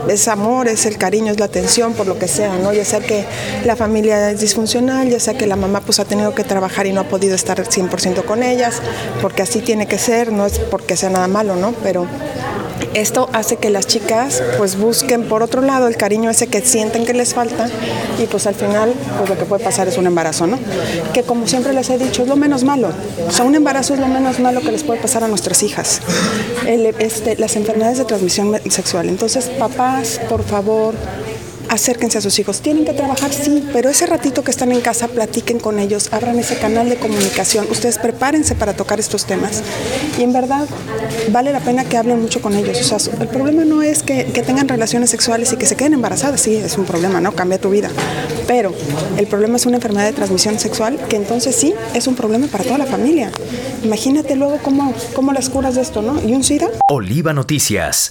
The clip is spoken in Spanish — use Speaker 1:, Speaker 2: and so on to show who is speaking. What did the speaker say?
Speaker 1: Es amor, es el cariño, es la atención, por lo que sea, ¿no? Ya sea que la familia es disfuncional, ya sea que la mamá pues ha tenido que trabajar y no ha podido estar 100% con ellas, porque así tiene que ser, no es porque sea nada malo, ¿no? Pero esto hace que las chicas pues busquen por otro lado el cariño ese que sienten que les falta y pues al final pues lo que puede pasar es un embarazo, ¿no? Que como siempre les he dicho es lo menos malo, o sea, un embarazo es lo menos malo que les puede pasar a nuestras hijas. Las enfermedades de transmisión sexual. Entonces, papás, por favor, acérquense a sus hijos. Tienen que trabajar, sí, pero ese ratito que están en casa, platiquen con ellos, abran ese canal de comunicación. Ustedes prepárense para tocar estos temas. Y en verdad, vale la pena que hablen mucho con ellos. O sea, el problema no es que tengan relaciones sexuales y que se queden embarazadas. Sí, es un problema, ¿no? Cambia tu vida. Pero el problema es una enfermedad de transmisión sexual, que entonces sí, es un problema para toda la familia. Imagínate luego cómo las curas de esto, ¿no? ¿Y un SIDA?
Speaker 2: Oliva Noticias.